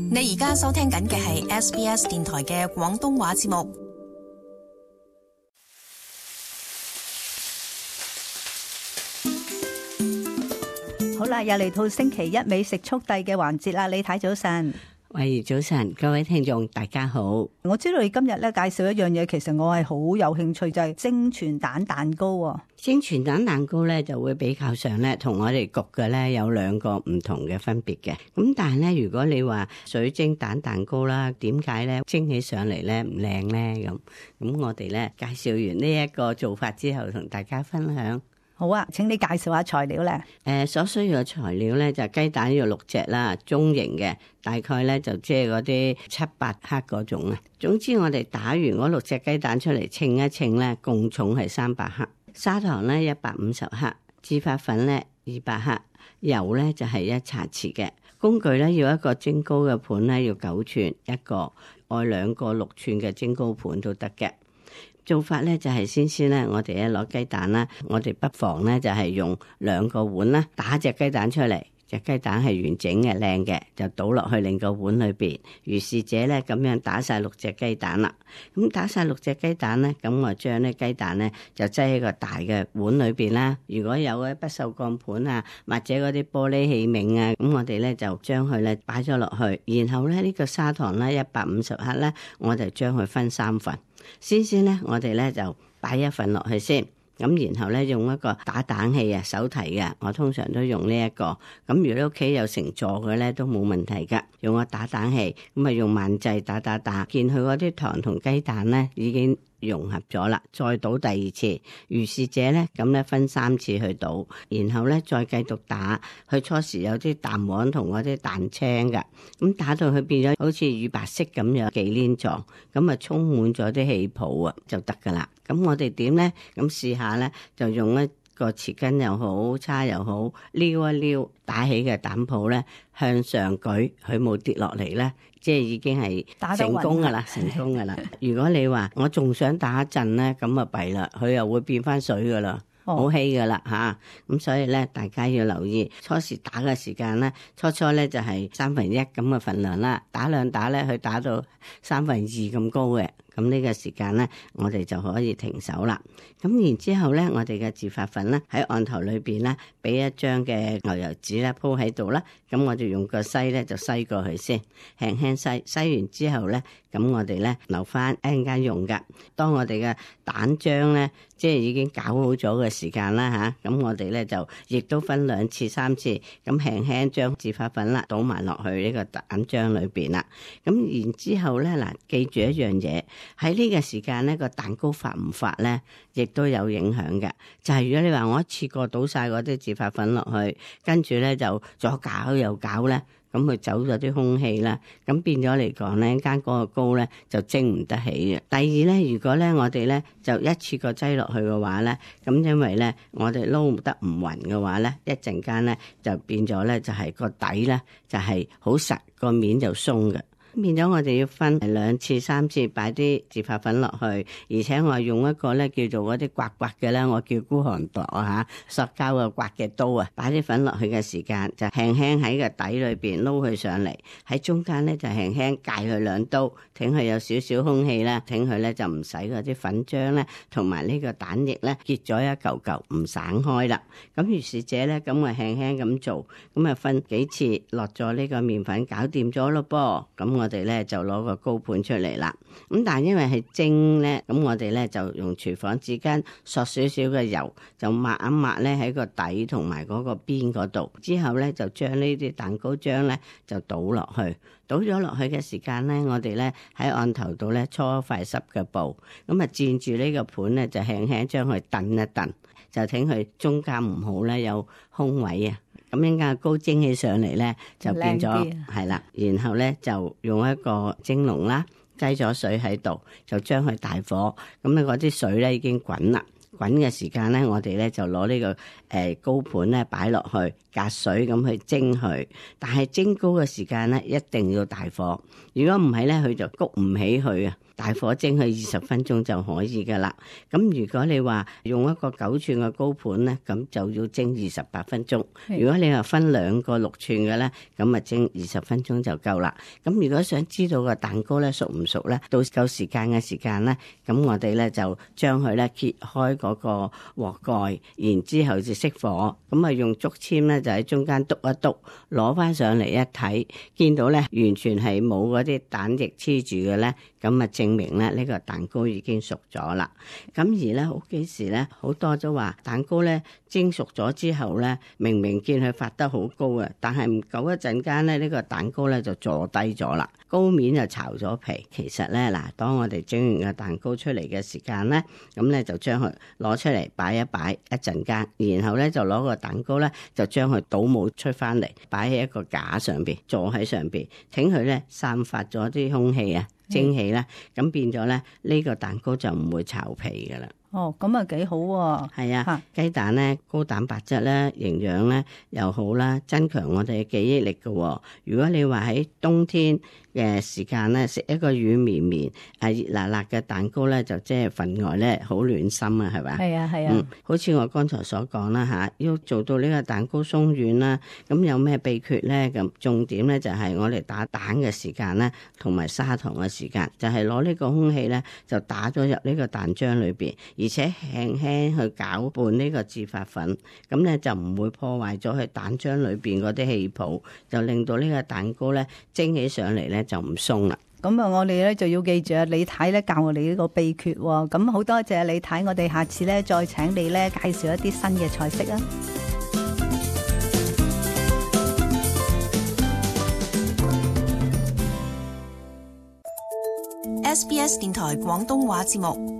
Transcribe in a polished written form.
你而家收聽緊嘅係 SBS 電台嘅廣東話節目。 好啦，又嚟到星期一美食速遞嘅環節啦。李太早晨。 喂，早晨，各位聽眾大家好。 我知道你今日咧介紹一樣嘢，其實我係好有興趣，就係蒸全蛋蛋糕。 蒸全蛋蛋糕咧就會比較上咧同我哋焗嘅咧有兩個唔同嘅分別嘅。咁但係咧，如果你話水蒸蛋蛋糕啦，點解咧蒸起上嚟咧唔靚咧？咁我哋咧介紹完呢一個做法之後，同大家分享。 好啊，請你介紹下材料咧。 所需要嘅材料咧就雞蛋要6隻啦，中型嘅，大概咧就即係嗰啲7-8克嗰種啊。總之我哋打完嗰6隻雞蛋出嚟稱一稱咧，共重係300克。砂糖咧150克，自發粉咧200克，油咧就係1茶匙嘅。工具咧要一個蒸糕嘅盤咧要9寸一個，愛2個6寸嘅蒸糕盤都得嘅。做法咧就係先咧，我哋咧攞雞蛋啦，我哋不妨咧就係用2個碗啦，打隻雞蛋出嚟，隻雞蛋係完整嘅靚嘅，就倒落去另個碗裏邊。如是者咧咁樣打晒6隻雞蛋啦，咁打晒6隻雞蛋咧，咁我將呢雞蛋咧就擠喺個大嘅碗裏邊啦。如果有嗰啲不鏽鋼盤啊，或者嗰啲玻璃器皿啊，咁我哋咧就將佢咧擺咗落去，然後咧呢個砂糖咧150克咧，我就將佢分3份。先咧，我哋咧就擺1份落去先，咁然後咧用一個打蛋器啊，手提嘅，我通常都用呢一個。咁如果你屋企有成座嘅咧，都冇問題噶。用個打蛋器，咁啊用慢掣打，見佢嗰啲糖同雞蛋咧已經融合咗啦，再倒第2次。如是者咧，咁咧分3次去倒，然後咧再繼續打。佢初時有啲蛋黃同嗰啲蛋清噶，咁打到佢變咗好似乳白色咁樣忌廉狀，咁啊充滿咗啲氣泡啊，就得噶啦。咁我哋點咧？咁試下咧，就用一個匙羹又好，叉又好，撩一撩打起嘅蛋泡咧，向上舉，佢冇跌落嚟咧，即係已經係成功噶啦，成功噶啦。如果你話我仲想打一陣咧，咁啊弊啦，佢又會變翻水噶啦。好稀噶啦吓，咁所以咧，大家要留意初時打嘅時間咧，初咧就係1/3咁嘅份量啦，打兩打咧，佢打到2/3咁高嘅，咁呢個時間咧，我哋就可以停手啦。咁然之後咧，我哋嘅自發粉咧喺案頭裏邊咧，俾一張嘅牛油紙咧鋪喺度啦，咁我哋用個篩咧就篩過去先，輕輕篩完之後咧，咁我哋咧留翻一陣間用噶。當我哋嘅蛋漿咧，即係已經攪好咗嘅時間啦吓，咁我哋咧就亦都分2次3次，咁輕輕將自發粉啦倒埋落去呢個蛋漿裏邊啦。咁然之後咧嗱，記住一樣嘢，喺呢個時間咧個蛋糕發唔發咧，亦都有影響嘅。就係如果你話我一次過倒晒嗰啲自發粉落去，跟住咧就左攪右攪咧，咁佢走咗啲空氣啦，咁變咗嚟講咧，間嗰個糕咧就蒸唔得起嘅。第二咧，如果咧我哋咧就一次過擠落去嘅話咧，咁因為咧我哋撈得唔勻嘅話咧，一陣間咧就變咗咧就係個底咧就係好實，個面就鬆嘅。變咗我哋要分2次3次擺啲自發粉落去，而且我用一個咧叫做嗰啲刮刮嘅咧，我叫孤寒度啊吓，塑膠嘅刮嘅刀啊，擺啲粉落去嘅時間就輕輕喺個底裏邊撈佢上嚟，喺中間咧就輕輕界佢2刀，挺佢有少少空氣啦，挺佢咧就唔使嗰啲粉漿咧同埋呢個蛋液咧結咗一嚿嚿唔散開啦。咁如是者咧，咁我輕輕咁做，咁啊分幾次落咗呢個麵粉，搞掂咗咯噃。咁我哋咧就攞個糕盤出嚟啦，咁但係因為係蒸咧，咁我哋咧就用廚房紙巾索少少嘅油，就抹一抹咧喺個底同埋嗰個邊嗰度，之後咧就將呢啲蛋糕漿咧就倒落去，倒咗落去嘅時間咧，我哋咧喺案頭度咧搓一塊濕嘅布，咁啊墊住呢個盤咧就輕輕將佢燉一燉，就挺佢中間唔好咧有空位啊。咁陣間糕蒸起上嚟咧，就變咗係啦。然後咧就用一個蒸籠啦，擠咗水喺度，就將佢大火。咁咧嗰啲水咧已經滾啦，滾嘅時間咧，我哋咧就攞呢個糕盤咧擺落去，隔水咁去蒸佢。但係蒸糕嘅時間咧，一定要大火。如果唔係咧，佢就谷唔起佢啊。 大火蒸佢20分鐘就可以噶啦。咁如果你話用一個9寸嘅高盤咧，咁就要蒸28分鐘。如果你話分2個6寸嘅咧，咁啊蒸20分鐘就夠啦。咁如果想知道個蛋糕咧熟唔熟咧，到夠時間嘅時間咧，咁我哋咧就將佢咧揭開嗰個鑊蓋，然之後就熄火，咁啊用竹籤咧就喺中間篤一篤，攞翻上嚟一睇，見到咧完全係冇嗰啲蛋液黐住嘅咧，咁啊證明咧呢個蛋糕已經熟咗啦。咁而咧好幾時咧好多都話蛋糕咧蒸熟咗之後咧，明明見佢發得好高啊，但係唔夠一陣間咧呢個蛋糕咧就坐低咗啦，糕面就巢咗皮。其實咧嗱，當我哋蒸完個蛋糕出嚟嘅時間咧，咁咧就將佢攞出嚟擺一擺一陣間，然後咧就攞個蛋糕咧就將佢倒模出翻嚟，擺喺一個架上邊，坐喺上邊，請佢咧散發咗啲空氣啊蒸氣啦，咁變咗咧呢個蛋糕就唔會巢皮噶啦。 哦，咁啊幾好喎！ 係啊，雞蛋咧高蛋白質咧，營養咧又好啦，增強我哋嘅記憶力嘅。如果你話喺冬天嘅時間咧，食一個軟綿綿熱辣辣嘅蛋糕咧，就即係份外咧好暖心啊，係咪？ 係啊係啊， 好似我剛才所講啦嚇，要做到呢個蛋糕鬆軟啦，咁有咩秘訣咧？咁重點咧就係我哋打蛋嘅時間咧，同埋砂糖嘅時間，就係攞呢個空氣咧就打咗入呢個蛋漿裏邊。而且輕輕去攪拌呢個自發粉，咁咧就唔會破壞咗佢蛋漿裏邊嗰啲氣泡，就令到呢個蛋糕咧蒸起上嚟咧就唔鬆啦。 咁啊，我哋咧就要記住啊，李太咧教我哋呢個秘訣喎。咁好多謝李太，我哋下次咧再請你咧介紹一啲新嘅菜式啊。 SBS 電台廣東話節目。